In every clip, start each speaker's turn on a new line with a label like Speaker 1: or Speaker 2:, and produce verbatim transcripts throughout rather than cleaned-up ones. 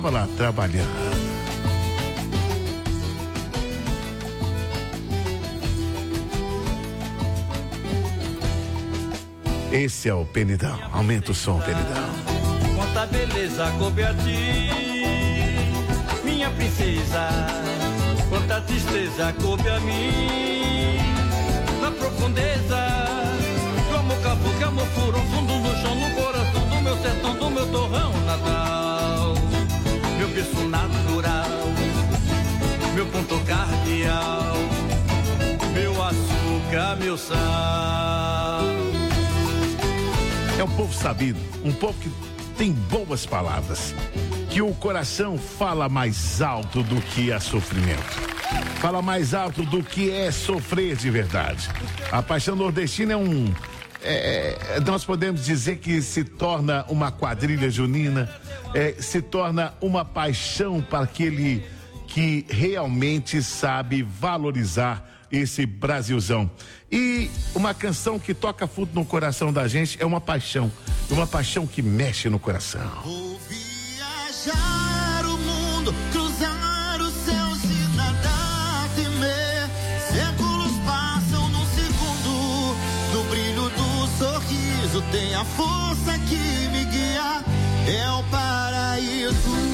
Speaker 1: lá trabalhando. Esse é o Penidão. Aumenta o som, Penidão.
Speaker 2: Quanta beleza coube a ti, minha princesa. Quanta tristeza coube a mim. Na profundeza do amor cavou, que amor furou fundo no chão, no coração do meu sertão, do meu torrão natal. Meu berço natural, meu ponto cardeal, meu açúcar, meu sal.
Speaker 1: É um povo sabido, um povo que tem boas palavras, que o coração fala mais alto do que é sofrimento, fala mais alto do que é sofrer de verdade. A paixão nordestina é um, é, nós podemos dizer que se torna uma quadrilha junina, é, se torna uma paixão para aquele que realmente sabe valorizar esse Brasilzão. E uma canção que toca fundo no coração da gente é uma paixão, uma paixão que mexe no coração.
Speaker 3: Vou viajar o mundo, cruzar os céus e nada temer. Séculos passam num segundo, no brilho do sorriso tem a força que me guia, é o paraíso.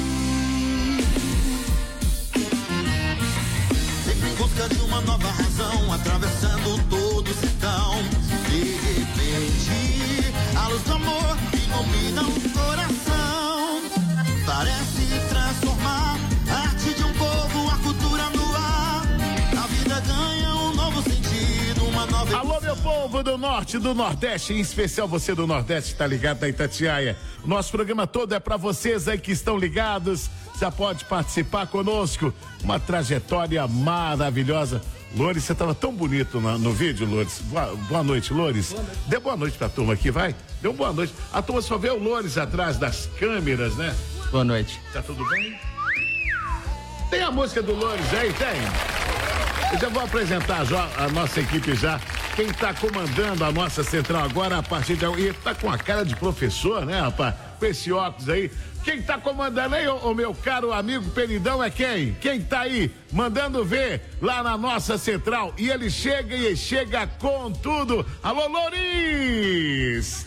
Speaker 3: Em busca de uma nova razão, atravessando todo o sertão. De repente, a luz do amor ilumina o coração. Parece transformar a arte de um povo, a cultura no ar. A vida ganha um novo sentido, uma nova...
Speaker 1: Alô, meu povo do norte, do nordeste, em especial você do nordeste, tá ligado na Itatiaia. Nosso programa todo é pra vocês aí que estão ligados. Já pode participar conosco. Uma trajetória maravilhosa. Loures, você estava tão bonito no, no vídeo, Loures. Boa, boa noite, Loures. Boa noite. Dê boa noite pra turma aqui, vai. Dê uma boa noite. A turma só vê o Loures atrás das câmeras, né?
Speaker 4: Boa noite.
Speaker 1: Tá tudo bem? Tem a música do Loures aí? Tem. Eu já vou apresentar já a nossa equipe já. Quem tá comandando a nossa central agora, a partir de... E tá com a cara de professor, né, rapaz? Com esse óculos aí. Quem tá comandando aí, o meu caro amigo Penidão, é quem? Quem tá aí mandando ver lá na nossa central? E ele chega e chega com tudo. Alô, Loures!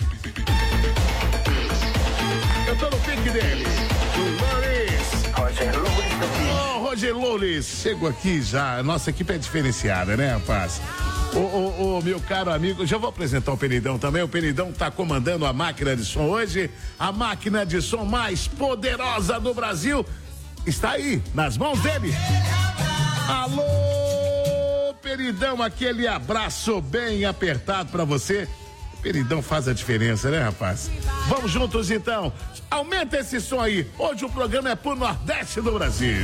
Speaker 1: Eu tô no pique dele. O Loures.
Speaker 5: Roger Loures daqui.
Speaker 1: Ô, Roger Loures, chego aqui já. A nossa equipe é diferenciada, né, rapaz? Ô, ô, ô, meu caro amigo, já vou apresentar o Penidão também. O Penidão tá comandando a máquina de som hoje. A máquina de som mais poderosa do Brasil está aí, nas mãos dele. Alô, Penidão, aquele abraço bem apertado pra você. O Penidão faz a diferença, né, rapaz? Vamos juntos, então. Aumenta esse som aí. Hoje o programa é pro Nordeste do Brasil.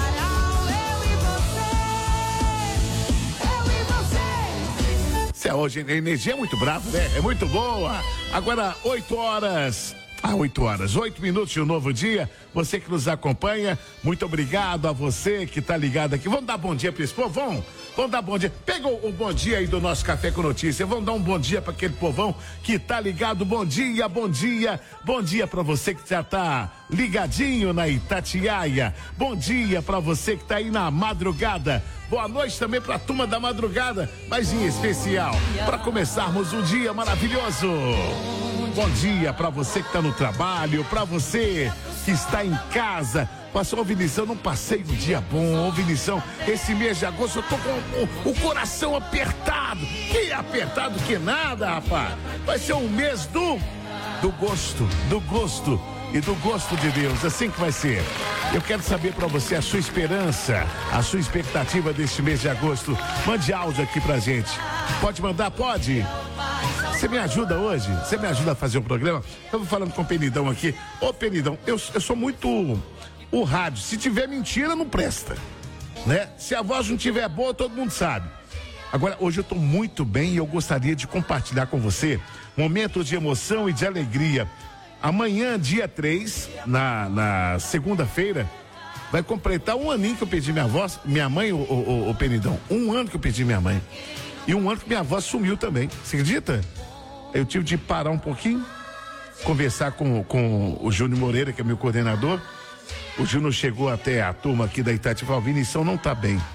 Speaker 1: Hoje a energia é muito brava, né? É muito boa. Agora, oito horas. Ah, oito horas, oito minutos de um novo dia. Você que nos acompanha, muito obrigado a você que tá ligado aqui. Vamos dar bom dia para esse povo? Vamos, vamos dar bom dia. Pega o, o bom dia aí do nosso Café com Notícia. Vamos dar um bom dia para aquele povão que tá ligado. Bom dia, bom dia, bom dia para você que já tá ligadinho na Itatiaia. Bom dia para você que tá aí na madrugada. Boa noite também pra turma da madrugada, mas em especial para começarmos um dia maravilhoso. Bom dia para você que tá no trabalho, para você que está em casa. Passou, ô Vinição, não passei um dia bom, ô Vinição, esse mês de agosto eu tô com o, o coração apertado. Que apertado que nada, rapaz. Vai ser um mês do, do gosto, do gosto. E do gosto de Deus, assim que vai ser. Eu quero saber pra você a sua esperança, a sua expectativa deste mês de agosto. Mande áudio aqui pra gente. Pode mandar? Pode. Você me ajuda hoje? Você me ajuda a fazer o programa? Eu vou falando com o Penidão aqui. Ô Penidão, eu, eu sou muito o rádio. Se tiver mentira, não presta, né? Se a voz não tiver boa, todo mundo sabe. Agora, hoje eu tô muito bem e eu gostaria de compartilhar com você momentos de emoção e de alegria. Amanhã, dia três, na, na segunda-feira, vai completar um aninho que eu perdi minha avó, minha mãe, o, o, o Penidão. Um ano que eu perdi minha mãe. E um ano que minha avó sumiu também. Você acredita? Eu tive de parar um pouquinho, conversar com, com o Júnior Moreira, que é meu coordenador, O Júnior chegou até a turma aqui da Itatiaia e falou: Vinição não tá bem.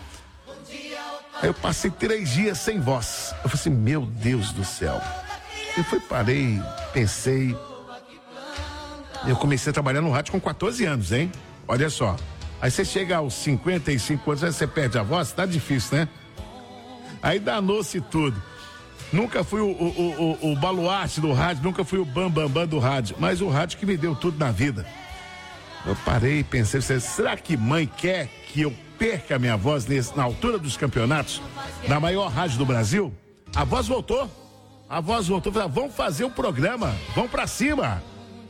Speaker 1: Aí eu passei três dias sem voz. Eu falei assim, meu Deus do céu. Eu fui, parei, pensei. Eu comecei a trabalhar no rádio com quatorze anos, hein? Olha só. Aí você chega aos cinquenta e cinco anos, aí você perde a voz, tá difícil, né? Aí danou-se tudo. Nunca fui o, o, o, o baluarte do rádio, nunca fui o bam, bam, bam do rádio, mas o rádio que me deu tudo na vida. Eu parei e pensei, será que mãe quer que eu perca a minha voz nesse, na altura dos campeonatos, na maior rádio do Brasil? A voz voltou, a voz voltou, falei, vamos fazer um programa, vamos pra cima.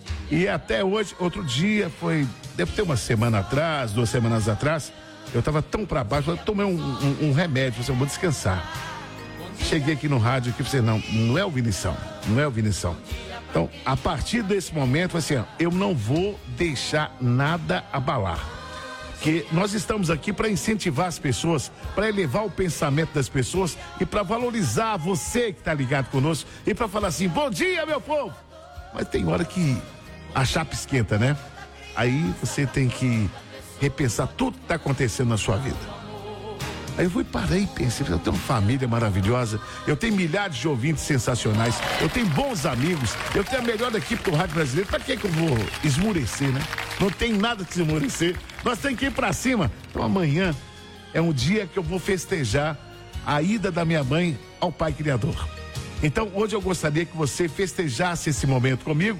Speaker 1: E até hoje, outro dia, foi, deve ter uma semana atrás, duas semanas atrás, eu tava tão pra baixo, eu tomei um, um, um remédio, falei, vou descansar. Cheguei aqui no rádio e falei, não, não é o Vinição, não é o Vinição. Então, a partir desse momento, assim, ó, eu não vou deixar nada abalar. Porque nós estamos aqui para incentivar as pessoas, para elevar o pensamento das pessoas e para valorizar você que está ligado conosco e para falar assim, bom dia, meu povo! Mas tem hora que a chapa esquenta, né? Aí você tem que repensar tudo que está acontecendo na sua vida. Aí eu fui, parei e pensei, eu tenho uma família maravilhosa, eu tenho milhares de ouvintes sensacionais, eu tenho bons amigos, eu tenho a melhor equipe do rádio brasileiro, pra que que eu vou esmurecer, né? Não tem nada que se esmurecer, nós temos que ir pra cima. Então amanhã é um dia que eu vou festejar a ida da minha mãe ao Pai Criador. Então hoje eu gostaria que você festejasse esse momento comigo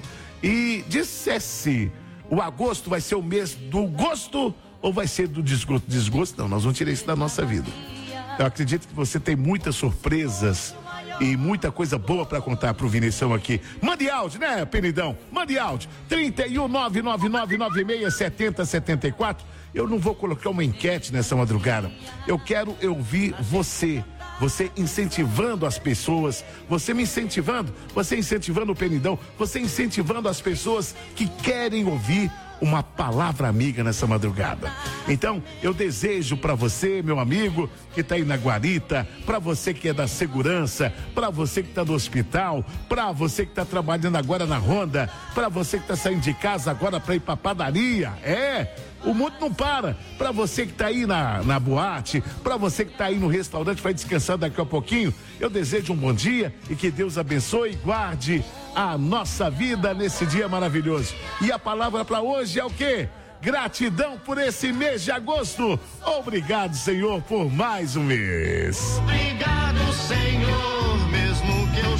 Speaker 1: e dissesse, o agosto vai ser o mês do gosto ou vai ser do desgosto? Desgosto não, nós vamos tirar isso da nossa vida. Eu acredito que você tem muitas surpresas e muita coisa boa para contar pro Vinição aqui. Mande áudio, né, Penidão? Mande áudio. trinta e um, nove nove nove nove seis, sete zero sete quatro. Eu não vou colocar uma enquete nessa madrugada. Eu quero ouvir você. Você incentivando as pessoas, você me incentivando, você incentivando o Penidão, você incentivando as pessoas que querem ouvir uma palavra amiga nessa madrugada. Então, eu desejo para você, meu amigo, que está aí na guarita, para você que é da segurança, para você que está no hospital, para você que está trabalhando agora na ronda, para você que está saindo de casa agora para ir para padaria, é... O mundo não para. Para você que está aí na, na boate, para você que está aí no restaurante, vai descansar daqui a pouquinho, eu desejo um bom dia e que Deus abençoe e guarde a nossa vida nesse dia maravilhoso. E a palavra para hoje é o quê? Gratidão por esse mês de agosto. Obrigado, Senhor, por mais um mês.
Speaker 3: Obrigado, Senhor, mesmo que eu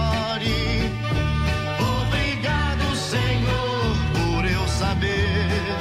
Speaker 3: chore. Obrigado, Senhor, por eu saber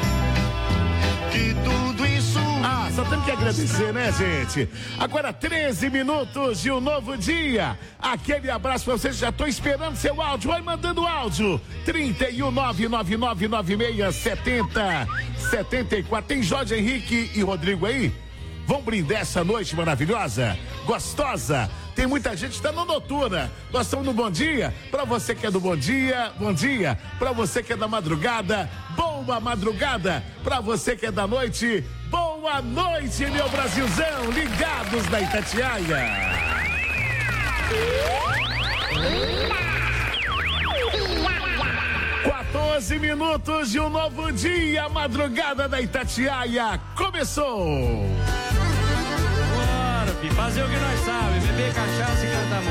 Speaker 3: que tudo isso...
Speaker 1: Ah, só temos que agradecer, né, gente? Agora treze minutos de um novo dia. Aquele abraço pra vocês, já estou esperando seu áudio. Vai mandando áudio. trinta e um, nove nove nove nove seis, sete zero sete quatro. Tem Jorge Henrique e Rodrigo aí? Vão brindar essa noite maravilhosa, gostosa. Tem muita gente que tá no noturna. Nós estamos no bom dia. Pra você que é do bom dia, bom dia. Pra você que é da madrugada, boa madrugada. Pra você que é da noite, boa noite, meu Brasilzão. Ligados na Itatiaia. quatorze minutos de um novo dia. Madrugada da Itatiaia começou.
Speaker 2: Fazer o que nós sabemos, beber cachaça e cantar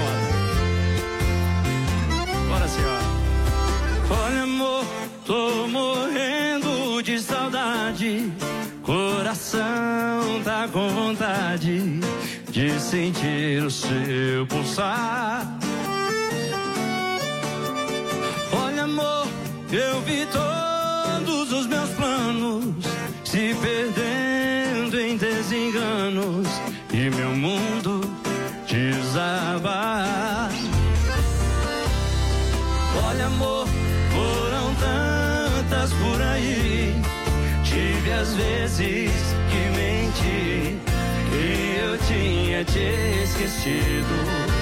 Speaker 2: moda. Bora, senhora. Olha, amor, tô morrendo de saudade. Coração tá com vontade de sentir o seu pulsar. Olha, amor, eu vi todos os meus planos se perdendo em desenganos e meu mundo desabar. Olha, amor, foram tantas por aí. Tive às vezes que mentir e eu tinha te esquecido.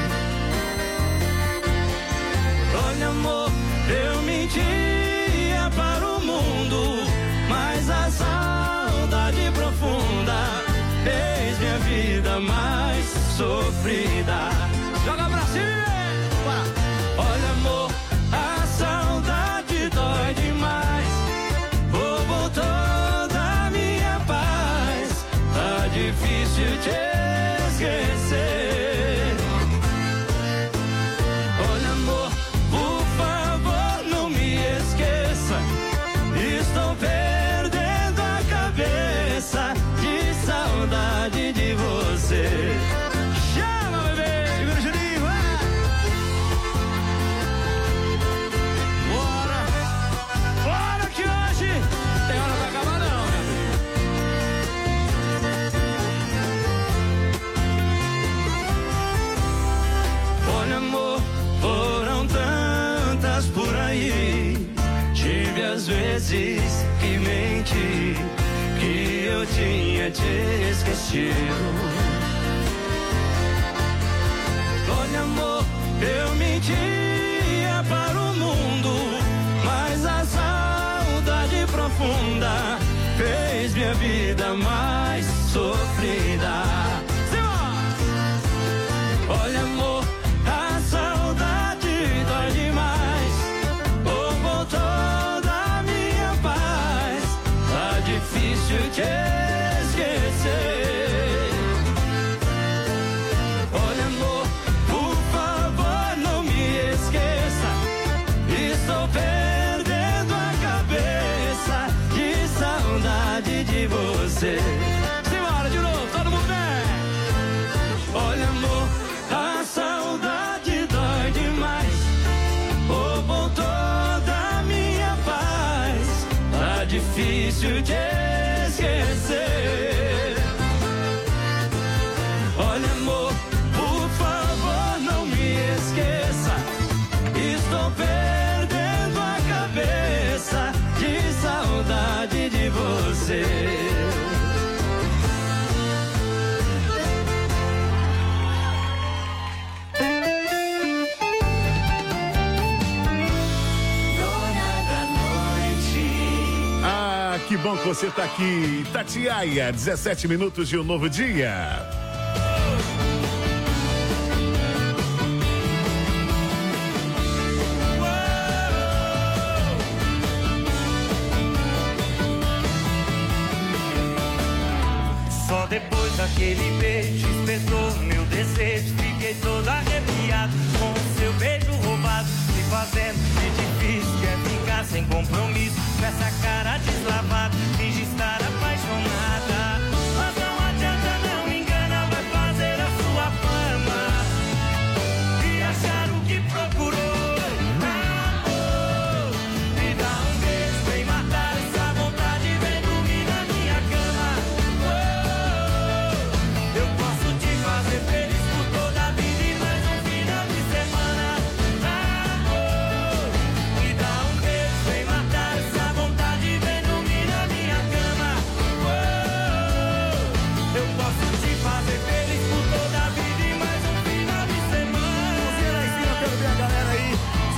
Speaker 2: Olha, amor, eu mentia para o mundo, mas a saudade profunda fez minha vida mais sofrida. Joga pra cima! Olha, amor, a saudade dói demais. Vou voltar. difícil te esquecer. Olha, amor, por favor, não me esqueça. Estou perdendo a cabeça de saudade de você. Chama, bebê, segura o Juninho, vai! Bora, bora que hoje tem hora pra acabar não, meu amigo. Olha, amor, foram tantas por aí. Tive às vezes que menti, que eu tinha te esquecido. Olha, amor, eu mentia para o mundo, mas a saudade profunda fez minha vida mais sofrida. Olha, amor, a saudade dói demais. Roubou toda a minha paz. Tá difícil te esquecer. Olha, amor, por favor, não me esqueça. Estou perdendo a cabeça de saudade de você. Simbora de novo, todo mundo bem? Olha, amor, a saudade dói demais. Roubou toda a minha paz. Tá difícil de esquecer. Olha, amor, por favor, não me esqueça. Estou perdendo a cabeça de saudade de você.
Speaker 1: Ah, que bom que você tá aqui. Itatiaia, dezessete minutos de um novo dia.
Speaker 4: Só depois daquele beijo despertou meu desejo. Fiquei todo arrepiado com o seu beijo roubado, me fazendo de difícil. Quer ficar sem compromisso com essa cara deslavada, finge estar apaixonada. Mas não adianta, não me engana, vai fazer a sua fama e achar o que procurou. Amor, me dá um beijo, vem matar essa vontade, vem dormir na minha cama. Eu posso te fazer feliz por toda a vida e mais um final de semana. Amor, me dá um beijo, vem matar essa vontade, vem dormir na minha cama. Eu posso te fazer feliz por toda a vida e mais um final de semana. Vamos lá em cima, quero ver a galera aí.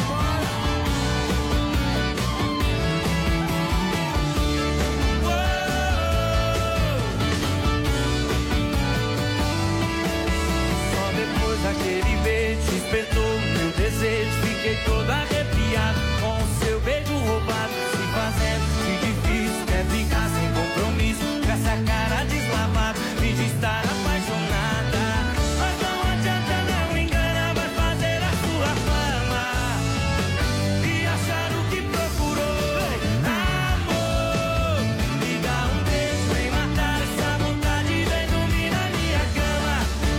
Speaker 4: Só depois daquele beijo despertou meu desejo. Fiquei todo arrepiado com o seu beijo roubado, se fazendo de difícil. Quer ficar sem compromisso com essa cara deslavada, finge estar apaixonada. Mas não adianta, não engana, vai fazer a sua fama e achar o que procurou. Amor, me dá um beijo, vem matar essa vontade, vem dormir na minha cama.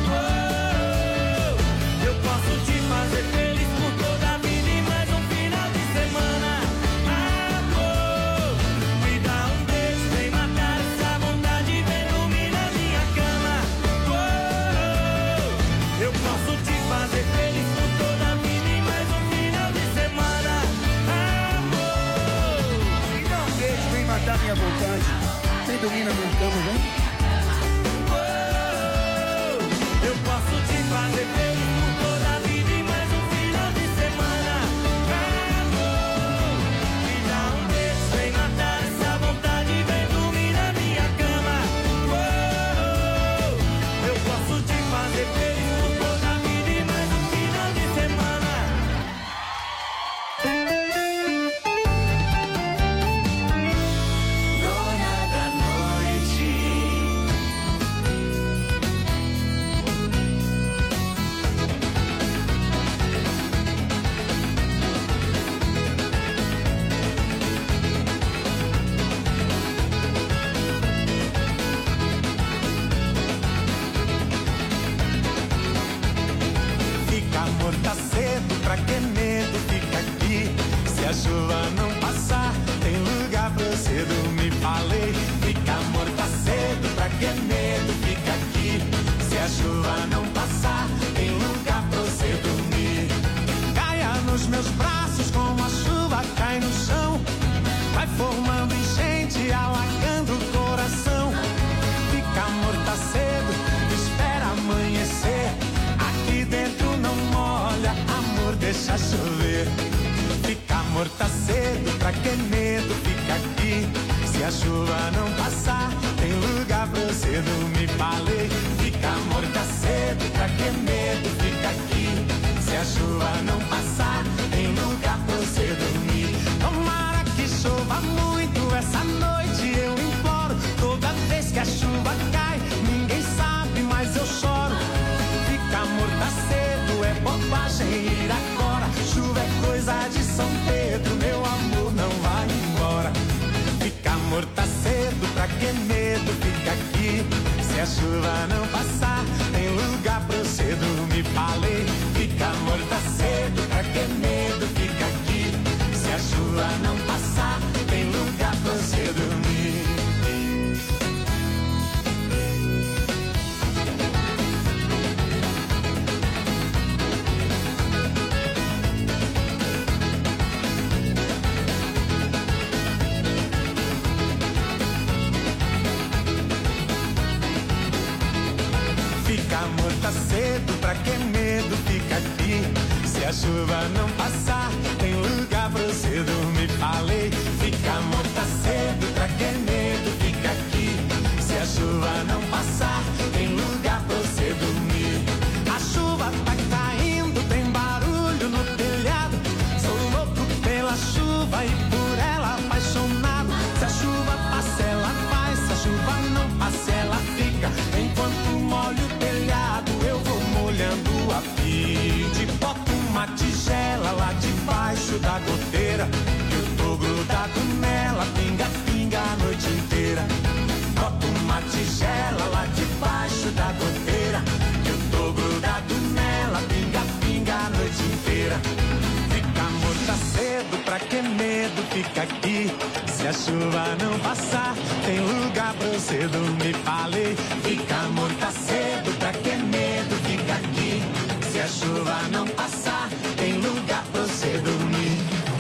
Speaker 4: Eu posso te fazer feliz por toda a vida e mais um final de semana. Amor, me dá um beijo, vem matar essa vontade, vem dormir na minha cama. Eu posso te fazer feliz por toda a vida e mais um final de semana. Amor,
Speaker 5: Me dá um beijo, vem matar minha vontade. Vem dormir na minha cama, vem.
Speaker 4: eu posso te fazer feliz por toda a vida e mais um final de semana. Amor, me dá um beijo, vem matar essa vontade, vem dormir na minha cama. Eu posso te fazer feliz por toda a vida e mais um final de semana. Dona da noite.
Speaker 6: formando enchente, alagando o coração. Fica morta cedo, espera amanhecer. Aqui dentro não molha, amor, deixa chover. Fica morta cedo, pra que medo, fica aqui. Se a chuva não passar, tem lugar pra você dormir, falei. Fica morta cedo, pra que medo, fica aqui. Se a chuva não passar, tem lugar pra você dormir. Tomara que chova muito essa noite, eu imploro. Toda vez que a chuva cai, ninguém sabe, mas eu choro. Fica morta cedo, é bobagem ir agora. Chuva é coisa de São Pedro, meu amor, não vai embora. Fica morta cedo, pra que medo, fica aqui. Se a chuva não passar, tem lugar pra você dormir, falei. Fica morta cedo, pra que medo, fica aqui. Se a chuva não passar, tem lugar pra você dormir. Fica morta cedo, pra que medo, fica aqui. Se a chuva não passar, tem lugar pra você dormir, falei. Fica morta cedo, pra que medo, fica aqui. Se a chuva não passar, tem lugar pra você dormir. A chuva tá caindo, tem barulho no telhado. Sou louco pela chuva e por ela apaixonado. Se a chuva passa, ela vai. Se a chuva não passa, ela fica. Enquanto molho o telhado, eu vou molhando a pide. Boto uma tigela lá debaixo da goteira, que eu tô grudado nela, pinga, pinga a noite inteira. Boto uma tigela lá debaixo da goteira, que eu tô grudado nela, pinga, pinga a noite inteira. Fica morta cedo, pra que medo, fica aqui. Se a chuva não passar, tem lugar pra você dormir, falei. Fica morta cedo, pra que medo, fica aqui. Se a chuva não passar, tem lugar pra você dormir.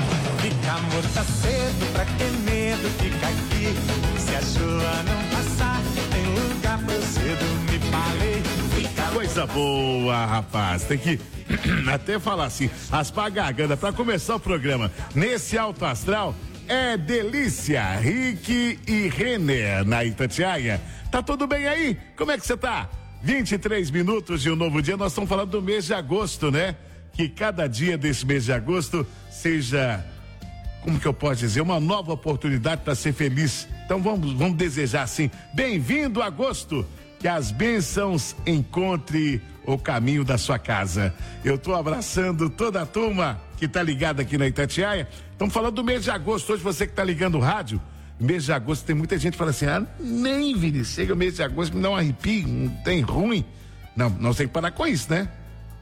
Speaker 6: Fica morta cedo, pra que medo, fica aqui. Se a chuva não passar, tem lugar pra você dormir, falei. Fica
Speaker 1: Coisa boa, rapaz. Tem que até falar assim, raspar a garganta pra começar o programa. Nesse alto astral, é delícia. Rick e Renner na Itatiaia. Tá tudo bem aí? Como é que você tá? vinte e três minutos de um novo dia. Nós estamos falando do mês de agosto, né? Que cada dia desse mês de agosto seja, como que eu posso dizer, uma nova oportunidade para ser feliz. Então vamos, vamos desejar assim, bem-vindo agosto, que as bênçãos encontrem o caminho da sua casa. Eu tô abraçando toda a turma que tá ligada aqui na Itatiaia. Estamos falando do mês de agosto. Hoje você que tá ligando o rádio, mês de agosto tem muita gente que fala assim, ah, nem Vini, chega o mês de agosto, me dá um arrepio, não tem ruim. Não, nós temos que parar com isso, né?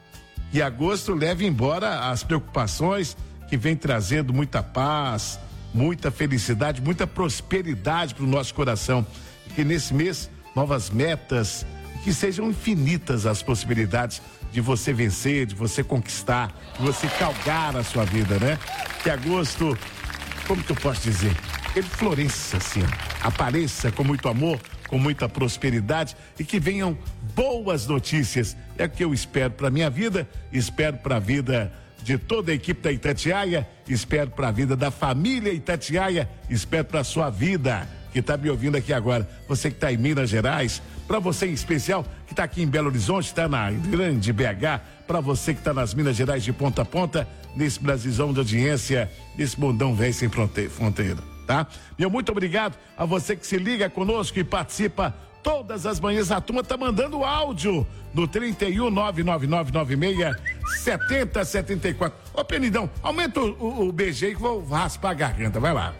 Speaker 1: E agosto leva embora as preocupações, que vem trazendo muita paz, muita felicidade, muita prosperidade para o nosso coração. E que nesse mês, novas metas, que sejam infinitas as possibilidades de você vencer, de você conquistar, de você calgar a sua vida, né? Que agosto, como que eu posso dizer? Ele floresça assim, apareça com muito amor, com muita prosperidade e que venham boas notícias. É o que eu espero para minha vida, espero para a vida de toda a equipe da Itatiaia, espero para a vida da família Itatiaia, espero para a sua vida que está me ouvindo aqui agora. Você que está em Minas Gerais, para você em especial que está aqui em Belo Horizonte, está na grande B H, para você que está nas Minas Gerais de ponta a ponta, nesse Brasilzão de audiência, nesse mundão velho sem fronteira. Tá? Meu muito obrigado a você que se liga conosco e participa todas as manhãs. A turma tá mandando áudio no trinta e um, nove nove nove nove seis, setenta, setenta e quatro. Ô Penidão, aumenta o, o, o B G aí que eu vou raspar a garganta, vai lá.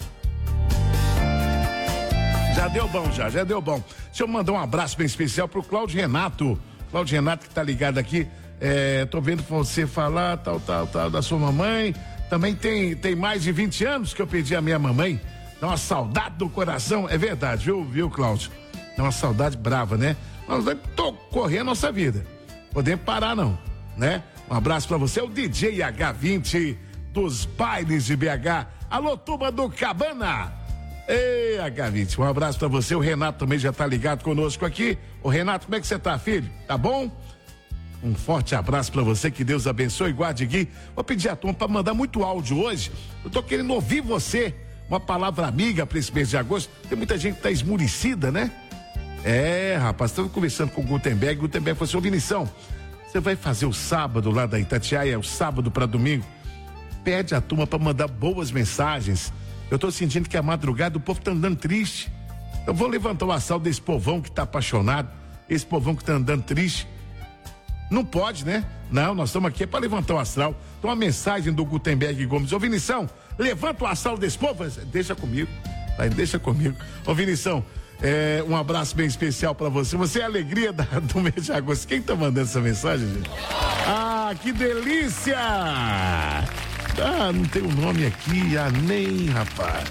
Speaker 1: Já deu bom, já, já deu bom. Deixa eu mandar um abraço bem especial pro Cláudio Renato. Cláudio Renato que tá ligado aqui, é, tô vendo você falar tal, tal, tal da sua mamãe. Também tem, tem mais de vinte anos que eu pedi a minha mamãe. Dá uma saudade do coração, é verdade, viu, viu, Cláudio? Dá uma saudade brava, né? Nós vamos correr a nossa vida. Podemos parar, não, né? Um abraço pra você, o D J H vinte dos bailes de B H. Alô, turma do Cabana. Ei, agá vinte, um abraço pra você. O Renato também já tá ligado conosco aqui. Ô Renato, como é que você tá, filho? Tá bom? Um forte abraço pra você, que Deus abençoe, guarde e guie. Vou pedir a turma pra mandar muito áudio hoje. Eu tô querendo ouvir você. Uma palavra amiga pra esse mês de agosto. Tem muita gente que tá esmurecida, né? É, rapaz, estamos conversando com o Gutenberg. O Gutenberg falou assim: ô Vinição, você vai fazer o sábado lá da Itatiaia, o sábado pra domingo? Pede a turma pra mandar boas mensagens. Eu tô sentindo que a madrugada o povo tá andando triste. Eu vou levantar o assalto desse povão que tá apaixonado, esse povão que tá andando triste. Não pode, né? Não, nós estamos aqui para levantar o astral. Então a mensagem do Gutenberg Gomes: ô Vinição, levanta o astral desse povo. Deixa comigo, vai, deixa comigo. Ô Vinição, é, um abraço bem especial para você. Você é a alegria da, do mês de agosto. Quem tá mandando essa mensagem, gente? Ah, que delícia! Ah, não tem o um nome aqui, ah, nem, rapaz.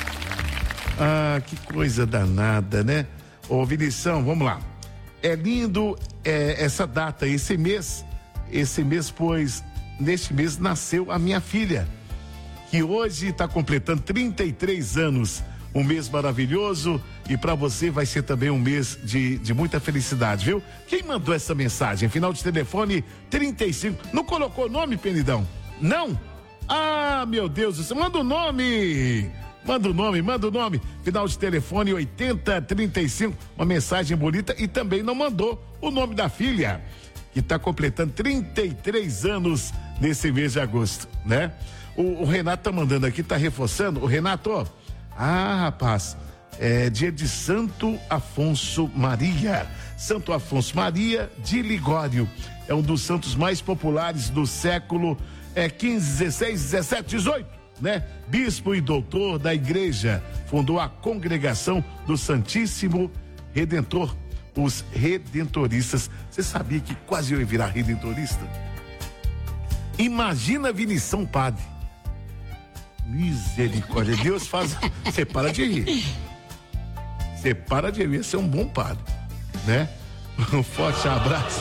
Speaker 1: Ah, que coisa danada, né? Ô Vinição, vamos lá. É lindo é, essa data, esse mês, esse mês, pois neste mês nasceu a minha filha, que hoje está completando trinta e três anos. Um mês maravilhoso, e para você vai ser também um mês de, de muita felicidade, viu? Quem mandou essa mensagem? Final de telefone trinta e cinco. Não colocou nome, Penidão? Não? Ah, meu Deus do céu, manda o nome! Manda o nome, manda o nome. Final de telefone oitenta trinta e cinco. Uma mensagem bonita, e também não mandou o nome da filha, que está completando trinta e três anos nesse mês de agosto, né? O, o Renato tá mandando aqui, tá reforçando. O Renato, ó, ah, rapaz, é dia de Santo Afonso Maria. Santo Afonso Maria de Ligório. É um dos santos mais populares do século é, quinze, dezesseis, dezessete, dezoito. Né? Bispo e doutor da igreja, fundou a congregação do Santíssimo Redentor, os redentoristas. Você sabia que quase eu ia virar redentorista? Imagina Vinição padre. Misericórdia, Deus faz. Você para de rir. Você para de rir, você é um bom padre, né? Um forte abraço.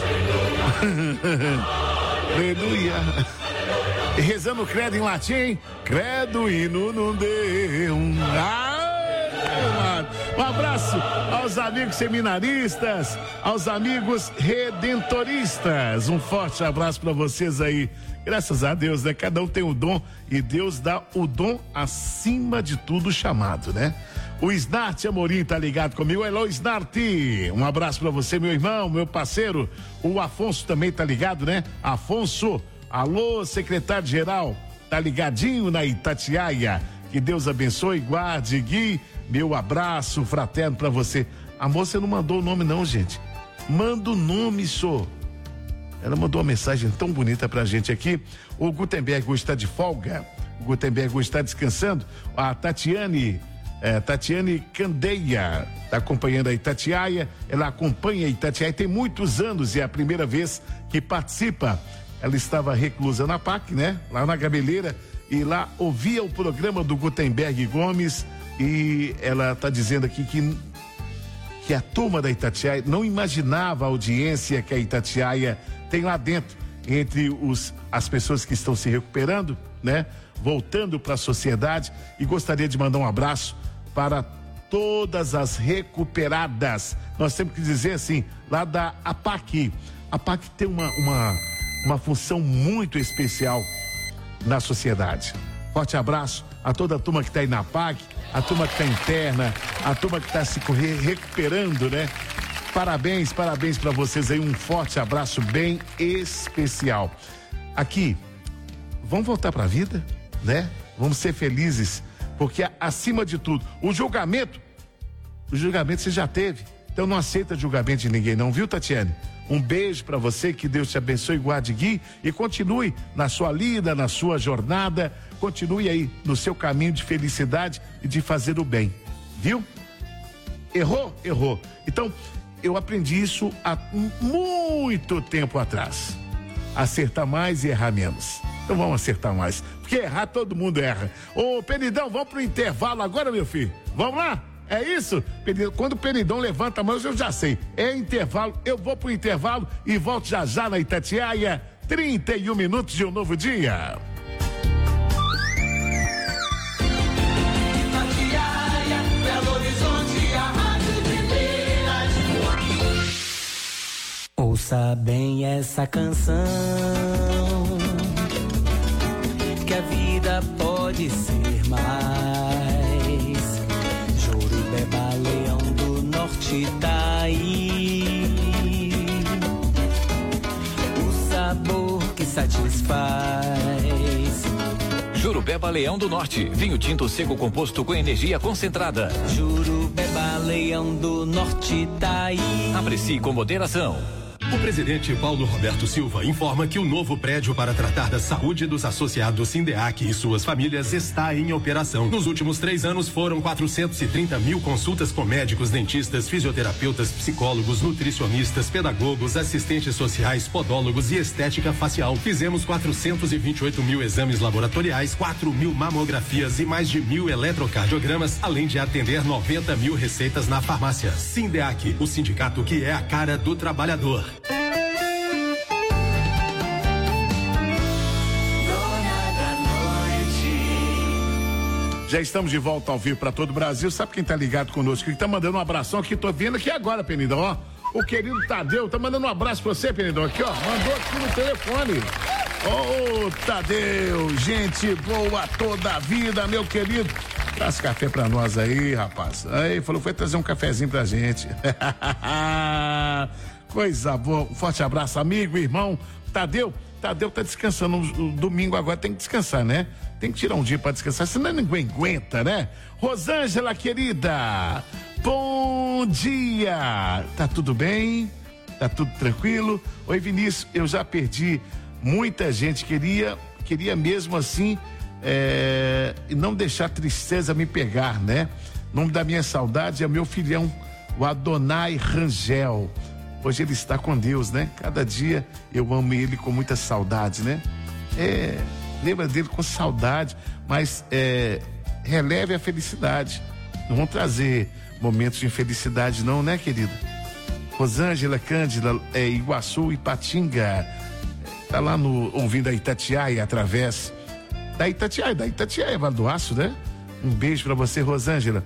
Speaker 1: Aleluia. Rezando o credo em latim, credo e no não deu um. Ah, um abraço aos amigos seminaristas, aos amigos redentoristas. Um forte abraço para vocês aí. Graças a Deus, né? Cada um tem o dom, e Deus dá o dom acima de tudo chamado, né? O Snart Amorim tá ligado comigo. Hello, Snart. Um abraço para você, meu irmão, meu parceiro. O Afonso também tá ligado, né? Afonso. Alô, secretário-geral, tá ligadinho na Itatiaia? Que Deus abençoe, guarde, guie. Meu abraço fraterno pra você. A moça não mandou o nome não, gente. Manda o nome, só. Ela mandou uma mensagem tão bonita pra gente aqui. O Gutenberg hoje está de folga. O Gutenberg hoje está descansando. A Tatiane, é, Tatiane Candeia, tá acompanhando a Itatiaia. Ela acompanha a Itatiaia tem muitos anos e é a primeira vez que participa. Ela estava reclusa na P A C, né? Lá na Gameleira, e lá ouvia o programa do Gutenberg Gomes, e ela está dizendo aqui que, que a turma da Itatiaia não imaginava a audiência que a Itatiaia tem lá dentro, entre os, as pessoas que estão se recuperando, né? Voltando para a sociedade, e gostaria de mandar um abraço para todas as recuperadas. Nós temos que dizer assim, lá da A P A C. A P A C tem uma... uma uma função muito especial na sociedade. Forte abraço a toda a turma que está aí na P A C, a turma que está interna, a turma que está se recuperando, né? Parabéns, parabéns para vocês aí, um forte abraço bem especial. Aqui, vamos voltar para a vida, né? Vamos ser felizes, porque acima de tudo, o julgamento, o julgamento você já teve, então não aceita julgamento de ninguém não, viu, Tatiane? Um beijo para você, que Deus te abençoe, guarde, guie, e continue na sua lida, na sua jornada, continue aí no seu caminho de felicidade e de fazer o bem, viu? Errou? Errou. Então, eu aprendi isso há muito tempo atrás. Acertar mais e errar menos. Então vamos acertar mais, porque errar todo mundo erra. Ô, Penidão, vamos pro intervalo agora, meu filho? Vamos lá? É isso? Quando o Penidão levanta a mão, eu já sei. É intervalo, eu vou pro intervalo e volto já já na Itatiaia. trinta e um minutos de um novo dia.
Speaker 7: Itatiaia
Speaker 4: Ouça bem essa canção, que a vida pode ser mais. Jorubeba, leão do norte, tá aí. O sabor que satisfaz.
Speaker 7: Jurubeba Leão do Norte, vinho tinto seco composto com energia concentrada.
Speaker 4: Jurubeba Leão do Norte, tá aí.
Speaker 7: Aprecie com moderação.
Speaker 8: O presidente Paulo Roberto Silva informa que o novo prédio para tratar da saúde dos associados Sindeac e suas famílias está em operação. Nos últimos três anos foram quatrocentos e trinta mil consultas com médicos, dentistas, fisioterapeutas, psicólogos, nutricionistas, pedagogos, assistentes sociais, podólogos e estética facial. Fizemos quatrocentos e vinte e oito mil exames laboratoriais, quatro mil mamografias e mais de mil eletrocardiogramas, além de atender noventa mil receitas na farmácia. Sindeac, o sindicato que é a cara do trabalhador.
Speaker 1: Já estamos de volta ao vivo para todo o Brasil. Sabe quem tá ligado conosco? Que tá mandando um abração aqui, tô vendo aqui agora, Penidão, ó. O querido Tadeu tá mandando um abraço pra você, Penidão, aqui, ó. Mandou aqui no telefone. Ô, oh, Tadeu, gente boa toda a vida, meu querido. Traz café pra nós aí, rapaz. Aí, falou, foi trazer um cafezinho pra gente. Coisa boa. Um forte abraço, amigo, irmão. Tadeu, Tadeu tá descansando. No domingo agora tem que descansar, né? Tem que tirar um dia pra descansar, senão ninguém aguenta, né? Rosângela, querida, bom dia. Tá tudo bem? Tá tudo tranquilo? Oi, Vinícius, eu já perdi muita gente. Queria, queria mesmo assim, é, e não deixar a tristeza me pegar, né? O nome da minha saudade é meu filhão, o Adonai Rangel. Hoje ele está com Deus, né? Cada dia eu amo ele com muita saudade, né? É, lembra dele com saudade, mas é, releve a felicidade. Não vão trazer momentos de infelicidade não, né, querida? Rosângela, Cândida, é, Iguaçu, Ipatinga, tá lá no, ouvindo a Itatiaia através da Itatiaia, da Itatiaia, Vale do Aço, né? Um beijo pra você, Rosângela.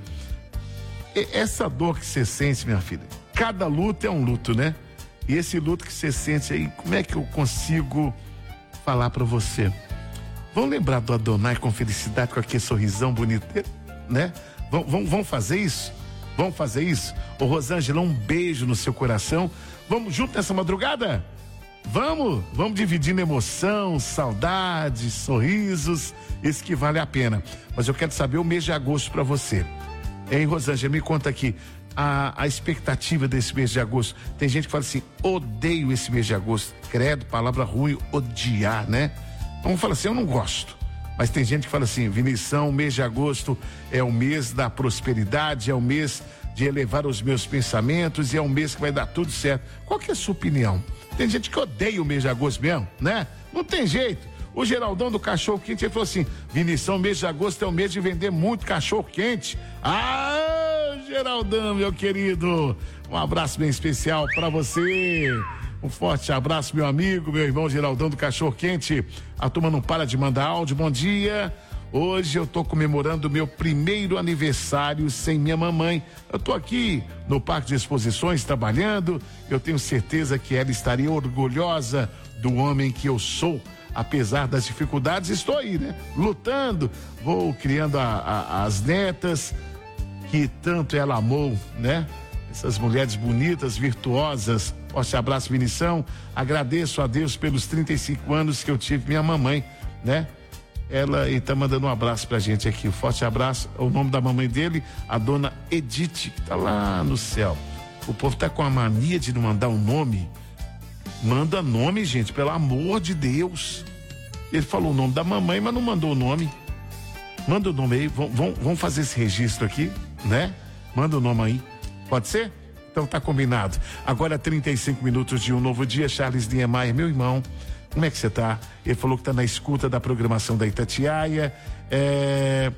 Speaker 1: E essa dor que você sente, minha filha, cada luto é um luto, né? E esse luto que você sente aí, como é que eu consigo falar pra você? Vamos lembrar do Adonai com felicidade, com aquele sorrisão bonito, né? Vamos, vamos, vamos fazer isso? Vamos fazer isso? Ô Rosângela, um beijo no seu coração. Vamos junto nessa madrugada? Vamos, vamos dividindo emoção, saudade, sorrisos, isso que vale a pena. Mas eu quero saber o mês de agosto pra você. Hein, Rosângela, me conta aqui. A, a expectativa desse mês de agosto. Tem gente que fala assim, odeio esse mês de agosto. Credo, palavra ruim, odiar, né? Vamos falar assim, eu não gosto. Mas tem gente que fala assim, Vinição, o mês de agosto é o mês da prosperidade, é o mês de elevar os meus pensamentos e é um mês que vai dar tudo certo. Qual que é a sua opinião? Tem gente que odeia o mês de agosto mesmo, né? Não tem jeito. O Geraldão do Cachorro Quente, ele falou assim, Vinição, o mês de agosto é o mês de vender muito cachorro quente. Ah, Geraldão, meu querido, um abraço bem especial pra você. Um forte abraço, meu amigo, meu irmão Geraldão do Cachorro Quente. A turma não para de mandar áudio. Bom dia. Hoje eu tô comemorando o meu primeiro aniversário sem minha mamãe. Eu tô aqui no Parque de Exposições trabalhando. Eu tenho certeza que ela estaria orgulhosa do homem que eu sou. Apesar das dificuldades, estou aí, né? Lutando, vou criando a, a, as netas que tanto ela amou, né? Essas mulheres bonitas, virtuosas. Forte abraço, Vinição. Agradeço a Deus pelos trinta e cinco anos que eu tive minha mamãe, né? Ela está mandando um abraço pra gente aqui. Um forte abraço. O nome da mamãe dele, a dona Edith, que tá lá no céu. O povo tá com a mania de não mandar um nome. Manda nome, gente, pelo amor de Deus. Ele falou o nome da mamãe, mas não mandou o nome. Manda o nome aí, vamos, vamos fazer esse registro aqui, né? Manda o nome aí. Pode ser? Então tá combinado. Agora trinta e cinco minutos de um novo dia. Charles Niemeyer, meu irmão, como é que você tá? Ele falou que tá na escuta da programação da Itatiaia. É...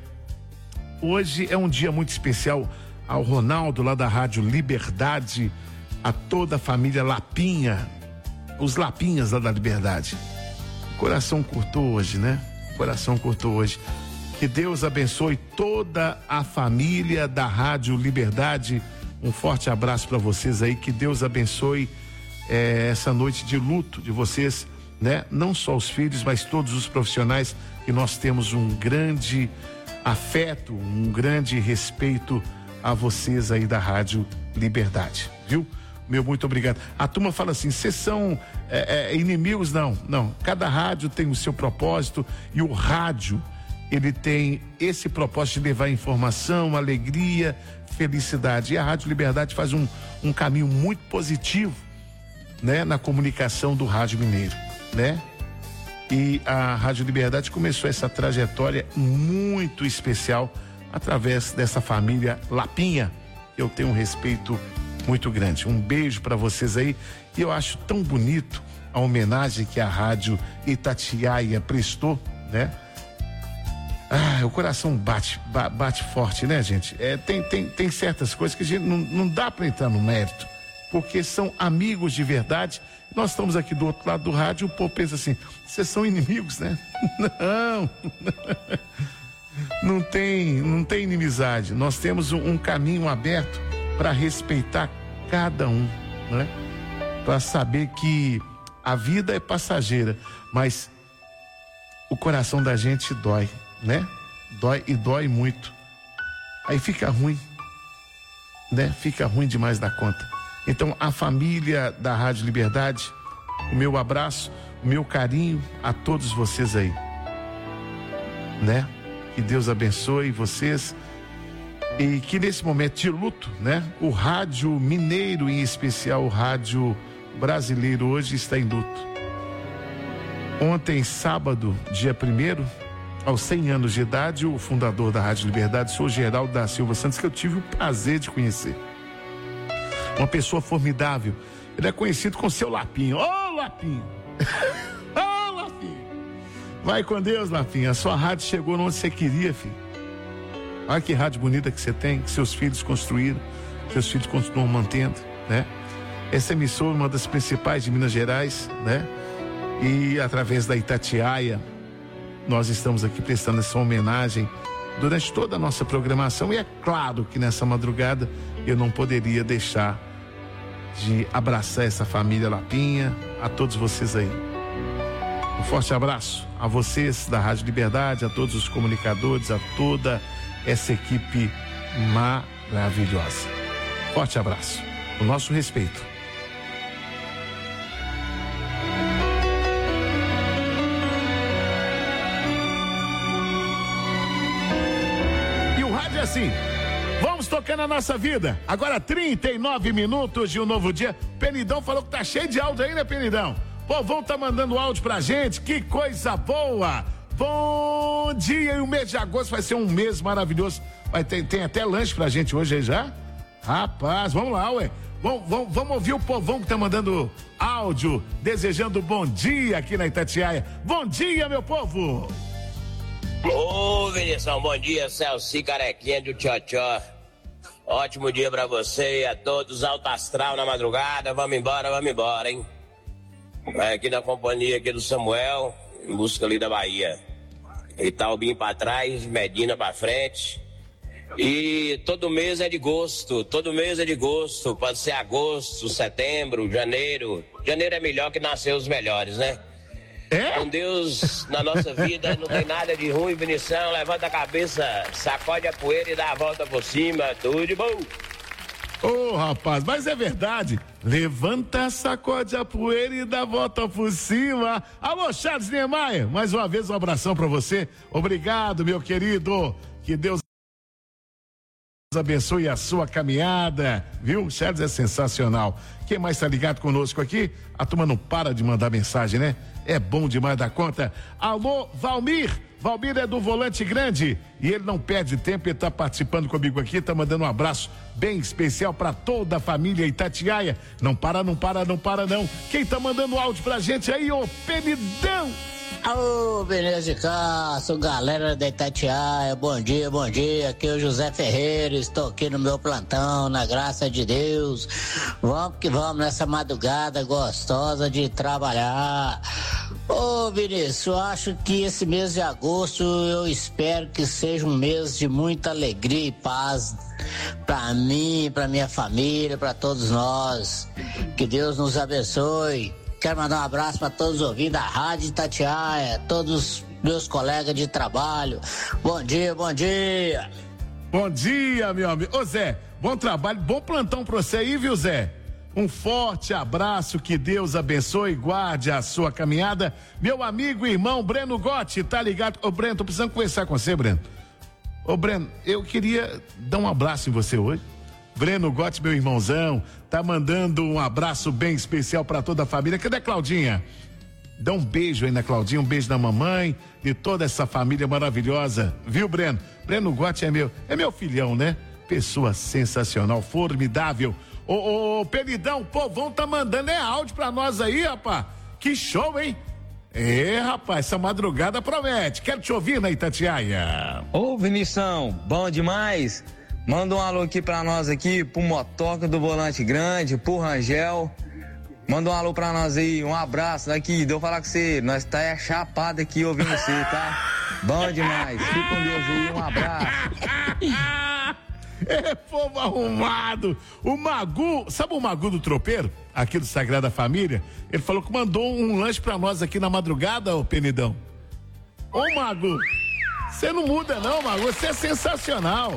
Speaker 1: Hoje é um dia muito especial ao Ronaldo, lá da Rádio Liberdade, a toda a família Lapinha, os Lapinhas lá da Liberdade. O coração curtou hoje, né? O coração curtou hoje. Que Deus abençoe toda a família da Rádio Liberdade. Um forte abraço para vocês aí. Que Deus abençoe é, essa noite de luto de vocês, né? Não só os filhos, mas todos os profissionais, que nós temos um grande afeto, um grande respeito a vocês aí da Rádio Liberdade, viu? Meu muito obrigado. A turma fala assim, vocês são é, é, inimigos? Não, não. Cada rádio tem o seu propósito e o rádio, ele tem esse propósito de levar informação, alegria, felicidade. E a Rádio Liberdade faz um, um caminho muito positivo, né? Na comunicação do rádio mineiro, né? E a Rádio Liberdade começou essa trajetória muito especial através dessa família Lapinha. Eu tenho um respeito muito grande. Um beijo para vocês aí. E eu acho tão bonito a homenagem que a Rádio Itatiaia prestou, né? Ah, o coração bate, bate forte, né, gente? É, tem, tem, tem certas coisas que a gente não, não dá para entrar no mérito, porque são amigos de verdade. Nós estamos aqui do outro lado do rádio, o povo pensa assim, vocês são inimigos, né? Não, não tem, não tem inimizade. Nós temos um, um caminho aberto para respeitar cada um, né? Para saber que a vida é passageira, mas o coração da gente dói, né? Dói e dói muito. Aí fica ruim, né? Fica ruim demais da conta. Então, a família da Rádio Liberdade, o meu abraço, o meu carinho a todos vocês aí, né? Que Deus abençoe vocês e que nesse momento de luto, né? O rádio mineiro, em especial o rádio brasileiro, hoje está em luto. Ontem, sábado, dia primeiro, aos cem anos de idade, o fundador da Rádio Liberdade, senhor Geraldo da Silva Santos, que eu tive o prazer de conhecer. Uma pessoa formidável. Ele é conhecido com seu Lapinho. Ô, oh, Lapinho! Ô, oh, Lapinho! Vai com Deus, Lapinho. A sua rádio chegou onde você queria, filho. Olha que rádio bonita que você tem, que seus filhos construíram, seus filhos continuam mantendo, né? Essa emissora é uma das principais de Minas Gerais, né? E através da Itatiaia, nós estamos aqui prestando essa homenagem durante toda a nossa programação. E é claro que nessa madrugada eu não poderia deixar de abraçar essa família Lapinha, a todos vocês aí. Um forte abraço a vocês da Rádio Liberdade, a todos os comunicadores, a toda essa equipe maravilhosa. Forte abraço. O nosso respeito. E o rádio é assim. Vamos tocando a nossa vida. Agora trinta e nove minutos de um novo dia. Penidão falou que tá cheio de áudio aí, né, Penidão? Povão tá mandando áudio pra gente. Que coisa boa. Bom dia. E o mês de agosto vai ser um mês maravilhoso. Vai ter, tem até lanche pra gente hoje aí já? Rapaz, vamos lá, ué. Vamos, vamos, vamos ouvir o povão que tá mandando áudio, desejando bom dia aqui na Itatiaia. Bom dia, meu povo.
Speaker 9: Ô, Vinição, bom dia, Celci Carequinha do Tchotchó. Ótimo dia pra você e a todos, alto astral na madrugada. Vamos embora, vamos embora, hein? Aqui na companhia aqui do Samuel, em busca ali da Bahia. Itaubim pra trás, Medina pra frente. E todo mês é de gosto, todo mês é de gosto. Pode ser agosto, setembro, janeiro. Janeiro é melhor que nasceu os melhores, né?
Speaker 1: É?
Speaker 9: Com Deus na nossa vida não tem nada de ruim, Vinição. Levanta a cabeça, sacode a poeira e dá a volta por cima. Tudo de bom.
Speaker 1: Ô, oh, rapaz, mas é verdade. Levanta, sacode a poeira e dá a volta por cima. Alô, Charles Niemeyer, mais uma vez um abração pra você. Obrigado, meu querido. Que Deus abençoe a sua caminhada, viu? Charles é sensacional. Quem mais tá ligado conosco aqui? A turma não para de mandar mensagem, né? É bom demais da conta. Alô, Valmir. Valmir é do Volante Grande e ele não perde tempo, ele tá participando comigo aqui, tá mandando um abraço bem especial para toda a família Itatiaia. Não para, não para, não para não. Quem tá mandando áudio pra gente aí, ô Penidão?
Speaker 10: Ô, Vinícius de Castro, galera da Itatiaia, bom dia, bom dia, aqui é o José Ferreira, estou aqui no meu plantão, na graça de Deus, vamos que vamos nessa madrugada gostosa de trabalhar. Ô, Vinícius, eu acho que esse mês de agosto, eu espero que seja um mês de muita alegria e paz para mim, para minha família, para todos nós, que Deus nos abençoe. Quero mandar um abraço para todos os ouvintes da Rádio Itatiaia, todos os meus colegas de trabalho. Bom dia, bom dia.
Speaker 1: Bom dia, meu amigo. Ô Zé, bom trabalho, bom plantão pra você aí, viu, Zé? Um forte abraço, que Deus abençoe e guarde a sua caminhada. Meu amigo e irmão Breno Gotti, tá ligado? Ô Breno, tô precisando conversar com você, Breno. Ô Breno, eu queria dar um abraço em você hoje. Breno Gotti, meu irmãozão, tá mandando um abraço bem especial para toda a família. Cadê a Claudinha? Dá um beijo aí na Claudinha, um beijo na mamãe e toda essa família maravilhosa, viu, Breno? Breno Gotti é meu, é meu filhão, né? Pessoa sensacional, formidável. Ô, ô, ô, Penidão, o povão tá mandando é áudio pra nós aí, rapaz. Que show, hein? É, rapaz, essa madrugada promete. Quero te ouvir na Itatiaia.
Speaker 11: Ô, Vinição, bom demais. Manda um alô aqui pra nós aqui, pro Motoca do Volante Grande, pro Rangel. Manda um alô pra nós aí, um abraço daqui, deu falar com você, nós tá é chapado aqui ouvindo você, tá? Bom demais, fica com Deus aí, um abraço.
Speaker 1: É, povo arrumado. O Magu, sabe o Magu do Tropeiro, aqui do Sagrada Família? Ele falou que mandou um lanche pra nós aqui na madrugada, ô Penidão. Ô Magu, você não muda não, Magu, você é sensacional.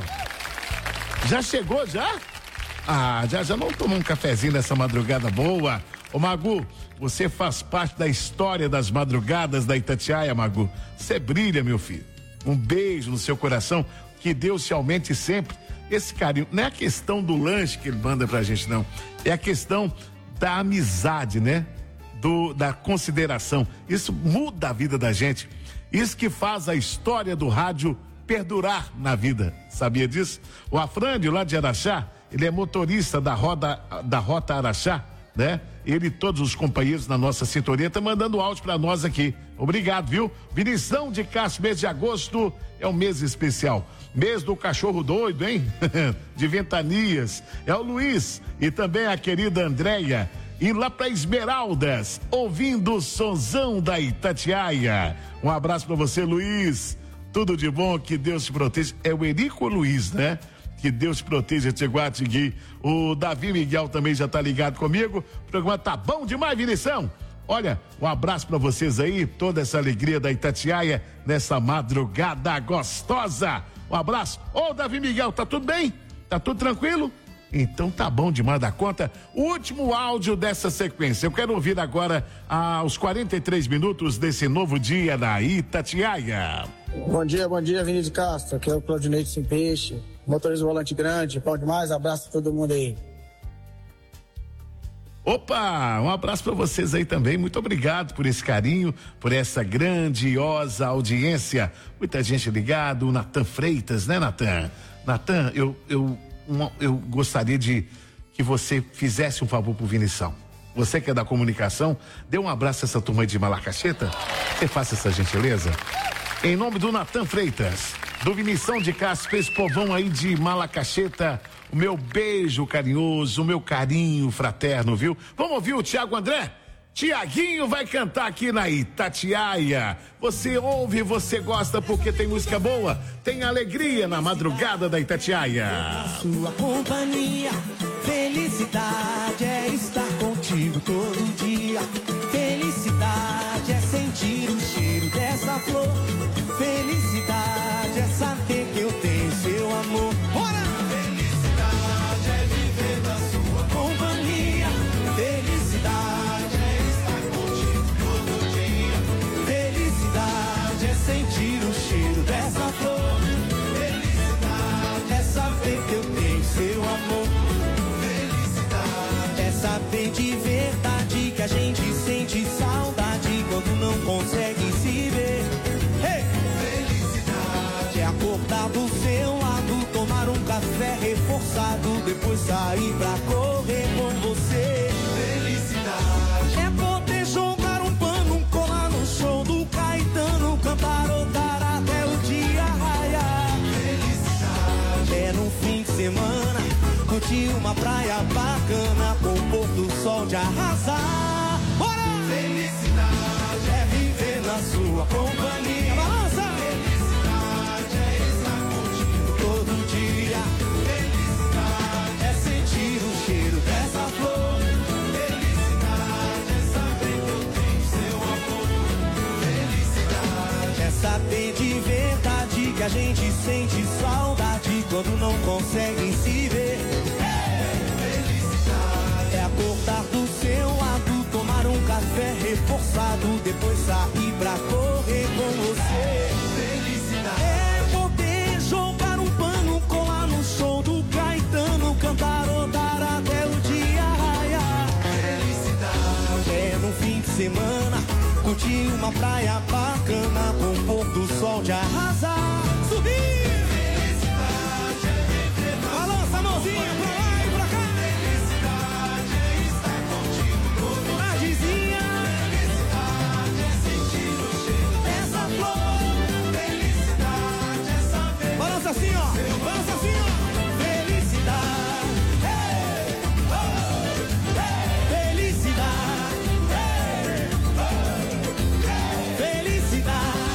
Speaker 1: Já chegou, já? Ah, já, já não tomou um cafezinho nessa madrugada boa? Ô Magu, você faz parte da história das madrugadas da Itatiaia, Magu. Você brilha, meu filho. Um beijo no seu coração, que Deus te aumente sempre esse carinho. Não é a questão do lanche que ele manda pra gente, não. É a questão da amizade, né? Do, da consideração. Isso muda a vida da gente. Isso que faz a história do rádio perdurar na vida, sabia disso? O Afrânio, lá de Araxá, ele é motorista da, roda, da Rota Araxá, né? Ele e todos os companheiros na nossa sintonia estão mandando áudio para nós aqui. Obrigado, viu? Vinição de Castro, mês de agosto é um mês especial. Mês do cachorro doido, hein? De Ventanias. É o Luiz e também a querida Andréia. E lá para Esmeraldas, ouvindo o sonzão da Itatiaia. Um abraço para você, Luiz. Tudo de bom, que Deus te proteja. É o Erico Luiz, né? Que Deus te proteja, te guarde, te guie. O Davi Miguel também já tá ligado comigo. O programa tá bom demais, Vinição. Olha, um abraço pra vocês aí, toda essa alegria da Itatiaia nessa madrugada gostosa. Um abraço. Ô, Davi Miguel, tá tudo bem? Tá tudo tranquilo? Então tá bom demais da conta. O último áudio dessa sequência. Eu quero ouvir agora aos quarenta e três minutos desse novo dia na Itatiaia.
Speaker 5: Bom dia, bom dia, Vinícius de Castro. Aqui é o Claudinei Sem Peixe, motorista do Volante Grande. Bom demais, abraço pra todo mundo aí.
Speaker 1: Opa, um abraço para vocês aí também. Muito obrigado por esse carinho, por essa grandiosa audiência. Muita gente ligada. O Natan Freitas, né, Natan? Natan, eu, eu, uma, eu gostaria de que você fizesse um favor pro Vinição. Você que é da comunicação, dê um abraço a essa turma aí de Malacacheta. Você faça essa gentileza. Em nome do Natan Freitas, do Vinição de Castro, esse povão aí de Malacacheta, o meu beijo carinhoso, o meu carinho fraterno, viu? Vamos ouvir o Tiago André? Tiaguinho vai cantar aqui na Itatiaia. Você ouve, você gosta porque tem música boa, tem alegria na madrugada da Itatiaia.
Speaker 4: Sua companhia, felicidade é estar contigo todo dia. Felicidade é sentir o cheiro dessa flor. Felicidade é saber que eu tenho seu amor. Bora! Felicidade é viver da sua companhia. Felicidade é estar contigo todo dia. Felicidade é sentir o cheiro dessa flor. Felicidade é saber que eu tenho seu amor. Felicidade é saber de verdade que a gente sente saudade quando não consegue se ver. Acordar do seu lado, tomar um café reforçado, depois sair pra correr com você. Felicidade é poder jogar um pano, colar no show do Caio
Speaker 12: semana, curtir uma praia bacana, com o pôr do sol de arrasar. Bora! Felicidade é viver na sua companhia. Balança! Felicidade é estar contigo todo dia. Felicidade é sentir o cheiro dessa flor. Felicidade é saber que eu tenho seu amor. Felicidade é saber de verdade que a gente sente saudade quando não consegue se ver. Felicidade é acordar do seu lado, tomar um café reforçado, depois sair pra correr com você. Felicidade é poder jogar um pano, colar no show do Caetano, cantarotar até o dia raiar. Felicidade é no fim de semana, curtir uma praia bacana, com o pôr do sol de arrasar. Subir! Felicidade é viver. Balança a mãozinha pra lá e pra cá. Felicidade é estar contigo todo dia. Felicidade é sentir o cheiro dessa flor. Felicidade é saber. Balança assim, ó. Balança assim, ó. Felicidade. Hey, oh, hey. Felicidade. Hey, oh, hey. Felicidade.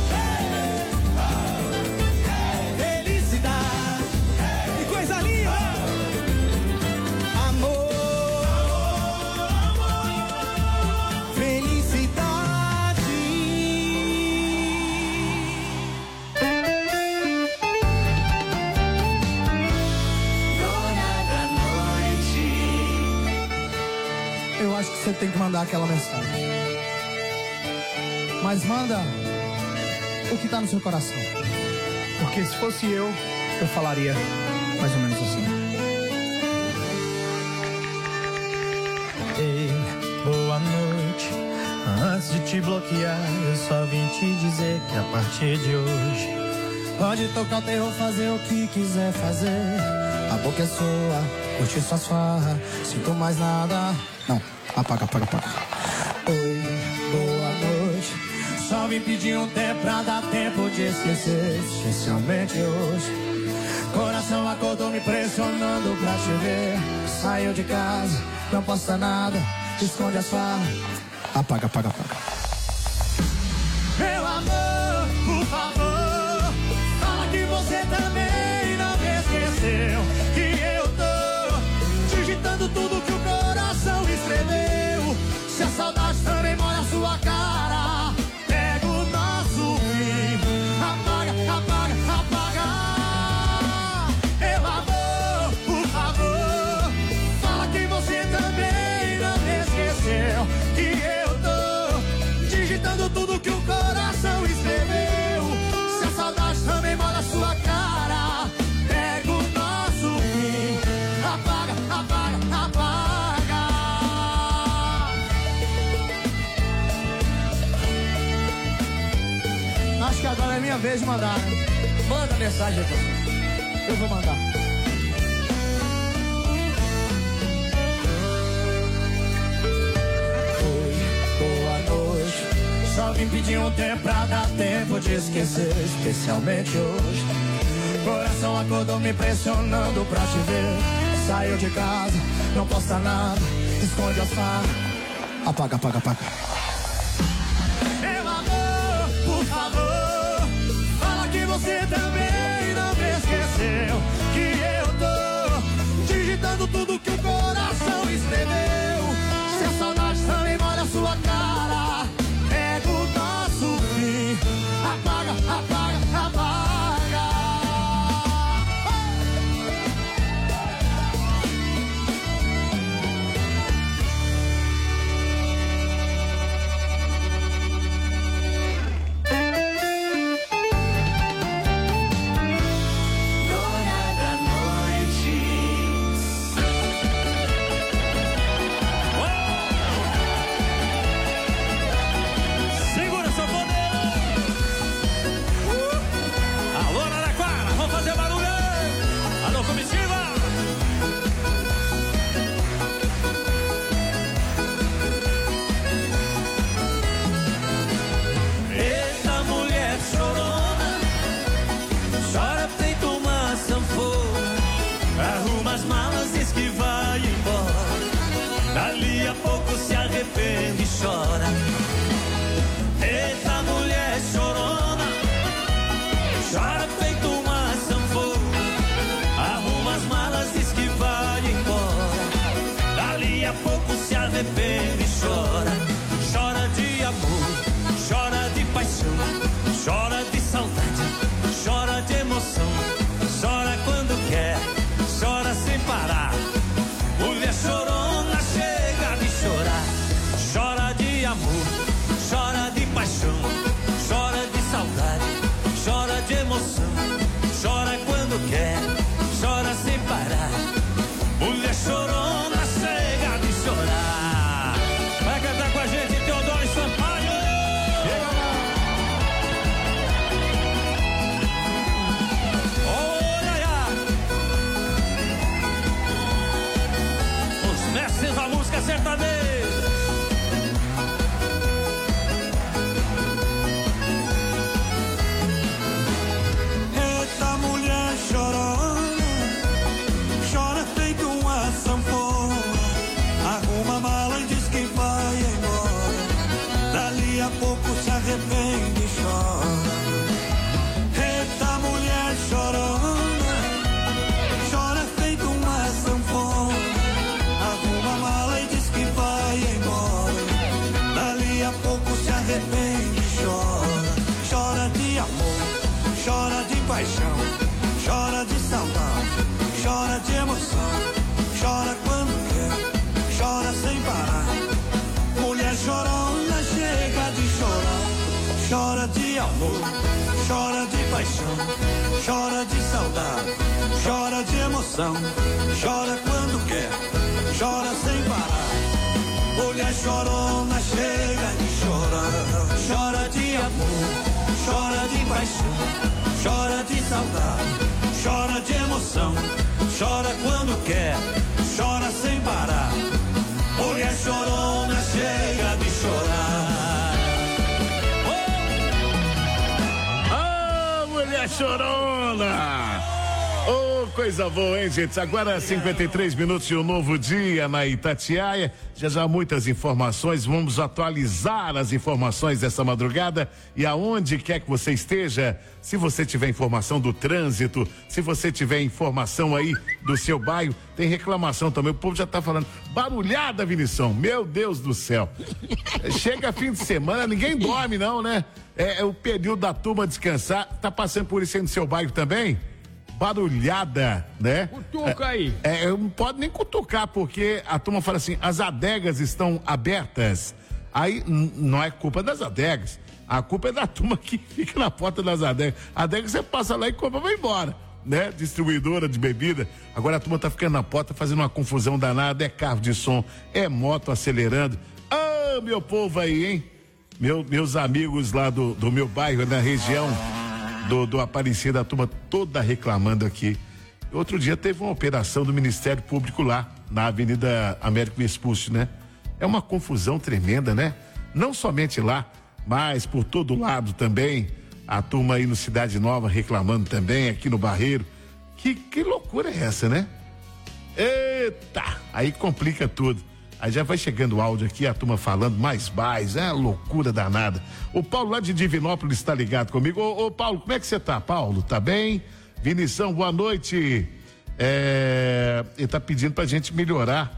Speaker 5: Você tem que mandar aquela mensagem. Mas manda o que tá no seu coração. Porque se fosse eu, eu falaria mais ou menos assim.
Speaker 12: Ei, boa noite. Antes de te bloquear, eu só vim te dizer que a partir de hoje
Speaker 5: pode tocar o terror, fazer o que quiser fazer. A boca é sua, curte suas farras. Sinto mais nada. Não. Apaga, apaga, apaga. Oi, boa noite. Só vim pedir um tempo pra dar tempo de esquecer, especialmente hoje. Coração acordou me pressionando pra te ver. Saiu de casa, não posta nada, esconde as farras. Apaga, apaga, apaga. Meu amor, por favor, fala que você também não me esqueceu. Que eu tô digitando tudo que o coração escreveu. Se a saudade também mora na sua cara, pega o nosso fim. Apaga, apaga, apaga. Meu amor, por favor, fala que você também não me esqueceu. Que eu tô digitando tudo que o coração escreveu. Se a saudade também mora na sua cara, pega o nosso fim. Apaga, apaga, apaga. Acho que agora é minha vez de mandar, né? Manda mensagem aí, pessoal. Eu vou mandar. Oi, boa noite. Só vim pedir um tempo pra dar tempo de esquecer, especialmente hoje. Coração acordou me pressionando pra te ver. Saiu de casa, não posta nada, esconde as farras. Apaga, apaga, apaga. Meu amor, por favor, fala que você também não me esqueceu. Que eu tô digitando tudo que o coração escreveu. Se a saudade também mora na sua cara, pega o nosso fim. Apaga, apaga, apaga.
Speaker 4: a pouco se arrepende e chora. Chora de amor, chora de paixão, chora de saudade, chora de emoção, chora quando quer, chora sem parar. Mulher chorona chega de chorar. Chora de amor, chora de paixão, chora de saudade, chora de emoção, chora quando quer, chora sem parar. Mulher chorona chega de chorar. Vai cantar com a gente, Teodoro e Sampaio. Olha, os mestres da música sertaneja.
Speaker 12: Eita mulher chorona, chora feito uma sanfona. Arruma a mala e diz que vai embora. Dali a pouco se arrepende e chora. Eita mulher chorona, chora feito uma sanfona. Arruma a mala e diz que vai embora. Dali a pouco se arrepende e chora. Chora de amor, chora de paixão, chora de saudade, chora de emoção, chora quando quer, chora sem parar. Mulher chorona chega de chorar. Chora de amor, chora de paixão, chora de saudade, chora de emoção, chora quando quer, chora sem parar. Mulher chorona chega de chorar. Chora de amor, chora de paixão, chora de saudade, chora de emoção, chora quando quer, chora sem parar. Mulher chorona chega de chorar.
Speaker 1: Ah, mulher chorona! Oh, coisa boa, hein, gente? Agora cinquenta e três minutos de um novo dia na Itatiaia. Já já muitas informações, vamos atualizar as informações dessa madrugada e aonde quer que você esteja, se você tiver informação do trânsito, se você tiver informação aí do seu bairro, tem reclamação também, o povo já tá falando, barulhada, Vinição, meu Deus do céu. Chega fim de semana, ninguém dorme não, né? É, é o período da turma descansar, tá passando por isso aí no seu bairro também? Barulhada, né?
Speaker 13: Cutuca aí.
Speaker 1: É, é, não pode nem cutucar, porque a turma fala assim, as adegas estão abertas. Aí n- não é culpa das adegas, a culpa é da turma que fica na porta das adegas. A adega você passa lá e compra e vai embora, né? Distribuidora de bebida. Agora a turma tá ficando na porta fazendo uma confusão danada, é carro de som, é moto acelerando. Ah, meu povo aí, hein? Meu, meus amigos lá do, do meu bairro, na região Do, do Aparecida, a turma toda reclamando aqui. Outro dia teve uma operação do Ministério Público lá, na Avenida Américo Vespucci, né? É uma confusão tremenda, né? Não somente lá, mas por todo lado também. A turma aí no Cidade Nova reclamando também, aqui no Barreiro. Que, que loucura é essa, né? Eita! Aí complica tudo. Aí já vai chegando o áudio aqui, a turma falando mais baixo, é loucura danada. O Paulo lá de Divinópolis está ligado comigo. Ô, ô Paulo, como é que você tá, Paulo? Tá bem? Vinição, boa noite. É, ele tá pedindo pra gente melhorar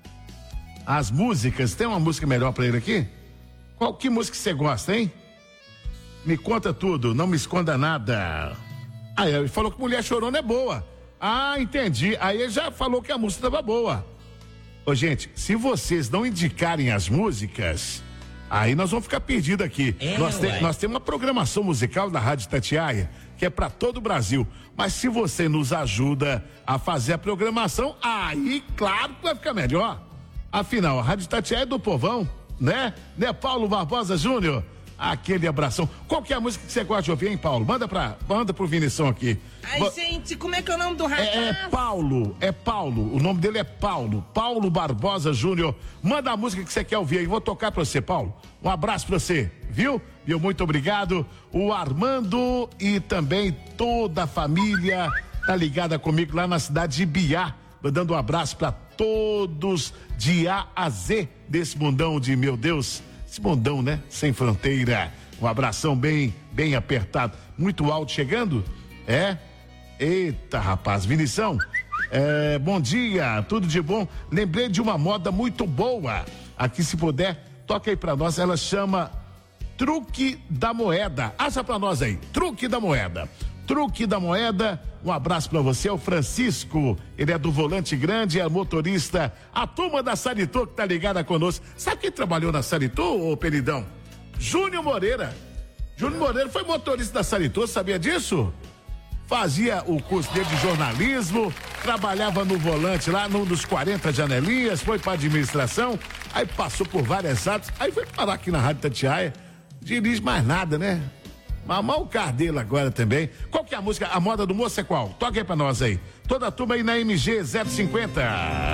Speaker 1: as músicas. Tem uma música melhor pra ele aqui? Qual, que música você gosta, hein? Me conta tudo, não me esconda nada. Aí ele falou que Mulher Chorona é boa. Ah, entendi. Aí ele já falou que a música estava boa. Ô, gente, se vocês não indicarem as músicas, aí nós vamos ficar perdidos aqui.
Speaker 14: É,
Speaker 1: nós, tem, nós temos uma programação musical da Rádio Itatiaia, que é para todo o Brasil. Mas se você nos ajuda a fazer a programação, aí, claro que vai ficar melhor. Afinal, a Rádio Itatiaia é do povão, né? Né, Paulo Barbosa Júnior? Aquele abração. Qual que é a música que você gosta de ouvir, hein, Paulo? Manda pra, manda pro Vinição aqui.
Speaker 14: Ai, Bo... gente, como é que é o nome do rapaz?
Speaker 1: É, é Paulo, é Paulo. O nome dele é Paulo. Paulo Barbosa Júnior. Manda a música que você quer ouvir aí. Vou tocar pra você, Paulo. Um abraço pra você, viu? Viu? Muito obrigado. O Armando e também toda a família tá ligada comigo lá na cidade de Biá. Mandando um abraço pra todos de A a Z desse mundão de, meu Deus, esse mundão, né? Sem fronteira. Um abração bem, bem apertado. Muito alto chegando? É? Eita, rapaz. Vinição, É, bom dia, tudo de bom. Lembrei de uma moda muito boa. Aqui, se puder, toca aí pra nós. Ela chama Truque da Moeda. Acha pra nós aí, Truque da Moeda. Truque da Moeda, um abraço pra você, é o Francisco, ele é do Volante Grande, é motorista, a turma da Saritô que tá ligada conosco. Sabe quem trabalhou na Saritô, ô Peridão? Júnior Moreira. Júnior Moreira foi motorista da Saritô, sabia disso? Fazia o curso dele de jornalismo, trabalhava no volante lá, num dos quarenta janelinhas, foi pra administração, aí passou por várias áreas, aí foi parar aqui na Rádio Itatiaia, dirige mais nada, né? Mamar o carro dele agora também. Qual que é a música? A moda do moço é qual? Toca aí pra nós aí. Toda a turma aí na M G zero cinquenta.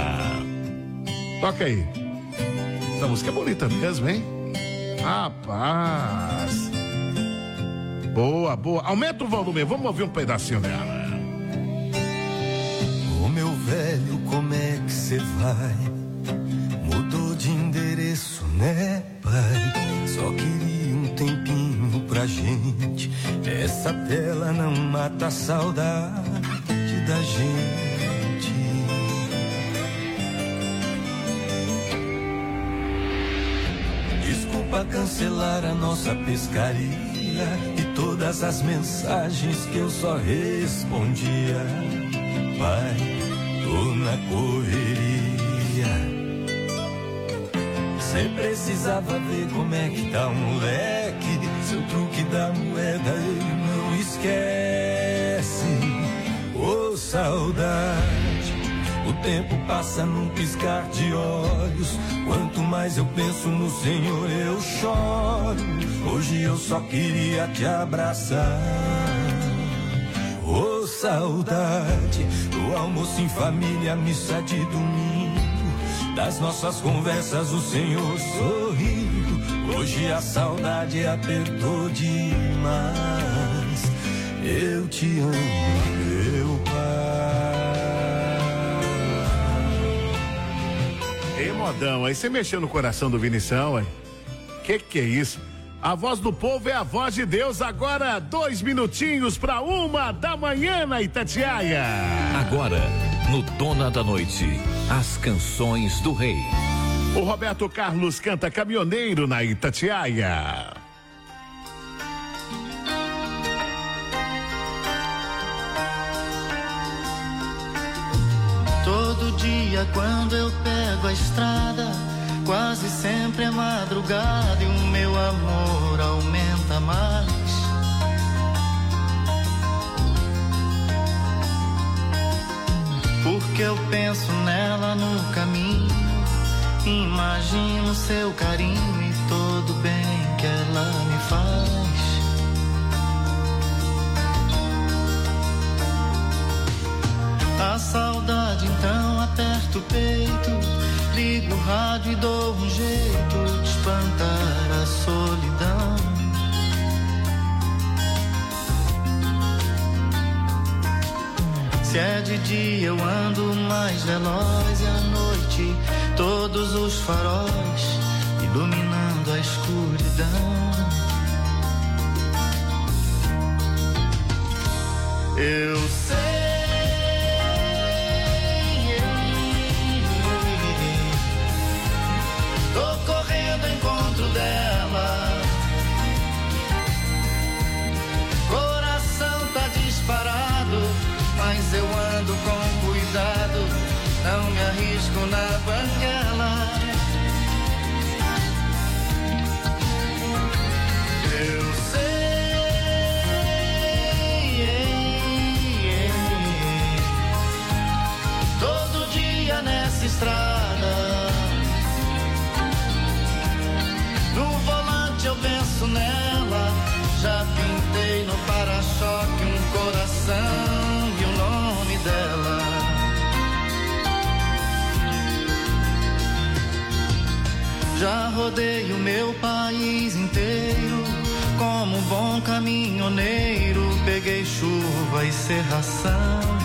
Speaker 1: Toca aí. Essa música é bonita mesmo, hein? Rapaz. Boa, boa. Aumenta o volume, vamos ouvir um pedacinho dela.
Speaker 13: Ô meu velho, como é que cê vai? Mudou de endereço, né, pai? Só queria um tempinho pra gente. Essa tela não mata a saudade da gente. Desculpa cancelar a nossa pescaria e todas as mensagens que eu só respondia. Pai, tô na correria. Cê precisava ver como é que tá o moleque. Seu truque da moeda ele não esquece. Ô oh, saudade, o tempo passa num piscar de olhos. Quanto mais eu penso no Senhor eu choro. Hoje eu só queria te abraçar. Ô oh, saudade, do almoço em família, missa de domingo. Das nossas conversas o Senhor sorriu. Hoje a saudade apertou demais. Eu te amo, meu pai.
Speaker 1: Ei, modão, aí você mexeu no coração do Vinição, hein? Que que é isso? A voz do povo é a voz de Deus. Agora, dois minutinhos para uma da manhã na Itatiaia.
Speaker 7: Agora, no Dona da Noite, as canções do rei.
Speaker 1: O Roberto Carlos canta Caminhoneiro na Itatiaia.
Speaker 15: Todo dia quando eu pego a estrada, quase sempre é madrugada e o meu amor aumenta mais. Porque eu penso nela no caminho, imagino seu carinho e todo bem que ela me faz. A saudade então aperta o peito, ligo o rádio e dou um jeito de espantar a solidão. Se é de dia eu ando mais veloz e à noite todos os faróis iluminando a escuridão. Eu sei, tô correndo ao encontro dela. Coração tá disparado, mas eu ando com cuidado, não me arrisco na banguela. Eu sei, todo dia nessa estrada, no volante eu penso nela, já pintei no para-choque um coração e o nome dela. Já rodei o meu país inteiro, como um bom caminhoneiro, peguei chuva e cerração.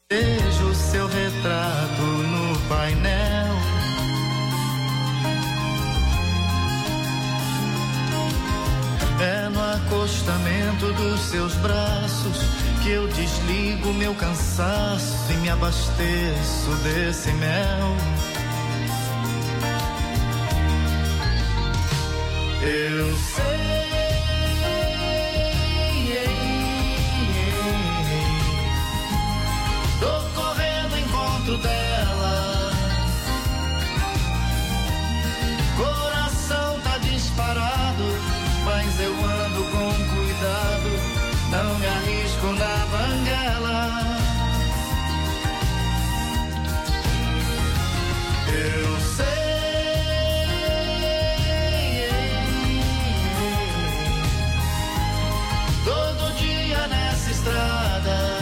Speaker 15: Vejo seu retrato no painel. É no acostamento dos seus braços que eu desligo meu cansaço e me abasteço desse mel. Eu sei, tô correndo ao encontro dela. Coração tá disparado, mas eu ando com cuidado, não me arrisco na banguela. Eu sei, todo dia nessa estrada,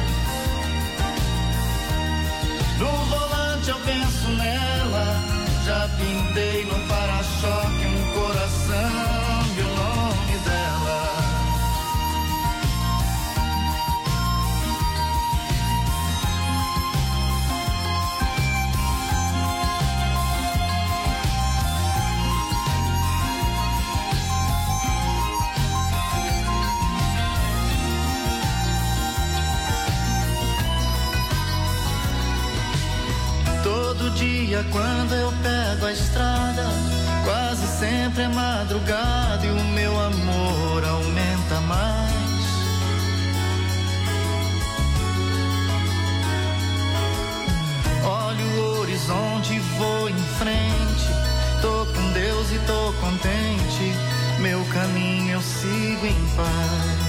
Speaker 15: no volante eu penso nela, já pintei no para-choque um coração e o nome dela. Todo dia quando eu pego a estrada, quase sempre é madrugada e o meu amor aumenta mais. Olho o horizonte e vou em frente, tô com Deus e tô contente, meu caminho eu sigo em paz.